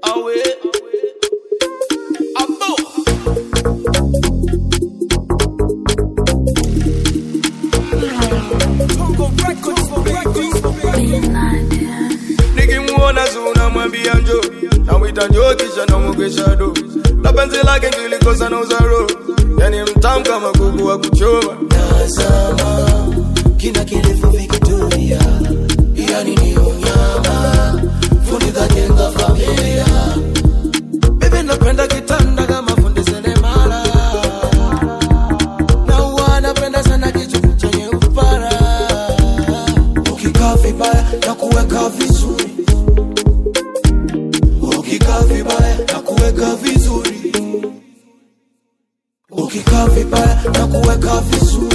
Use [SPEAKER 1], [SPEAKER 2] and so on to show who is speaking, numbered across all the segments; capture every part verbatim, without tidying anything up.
[SPEAKER 1] Awe. Abo. Nikimuona zuna mwambia njo, na mwita njo kisha na mukesha do. Na penzi lake ngilikosa na uzaro, yani mtamu kama kuku wa kuchoma.
[SPEAKER 2] Nazama, kina kirefu Victoria, yani ni unyama, fundi za jenga familia. Bebe napenda kitanda kama fundi seremala, na huwa napenda sana kichuku chenye upara. Ukikaa vibaya na kuweka vizuri, ukikaa vibaya na kuweka vizuri, ukikaa vibaya na kuweka vizuri,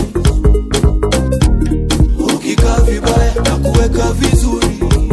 [SPEAKER 2] ukikaa vibaya na kuweka vizuri.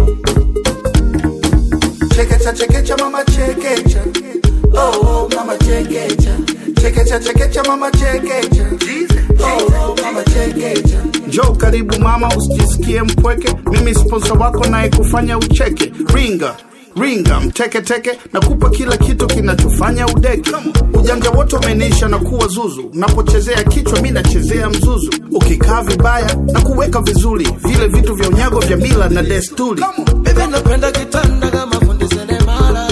[SPEAKER 2] Chekecha chekecha mama chekecha, oh oh mama chekecha. Chekecha chekecha mama chekecha, oh oh mama chekecha.
[SPEAKER 3] Njoo karibu mama, usijisikie mpweke. Mimi sponsor wako naye kufanya ucheke. Ringa Ringa, mteke teke, nakupa kila kitu kinachofanya udeke. Ujanja wote umenisha na kuwa zuzu. Unapochezea kichwa mimi nachezea mzuzu. Ukikaa vibaya na kuweka vizuri, vile vitu vya unyago vya mila na desturi.
[SPEAKER 2] Bebe napenda kitanda kama fundi seremala,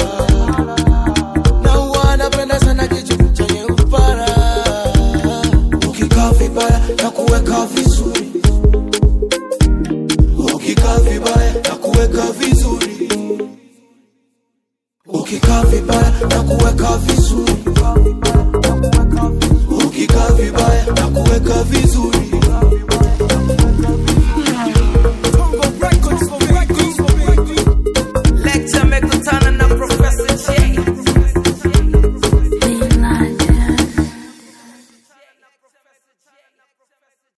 [SPEAKER 2] na huwa napenda sana kichuku chenye upara. Ukikaa vibaya na kuweka vizuri, ukikaa vibaya na kuweka vizuri, ukikaa vibaya na kuweka vizuri, ukikaa vibaya na kuweka vizuri.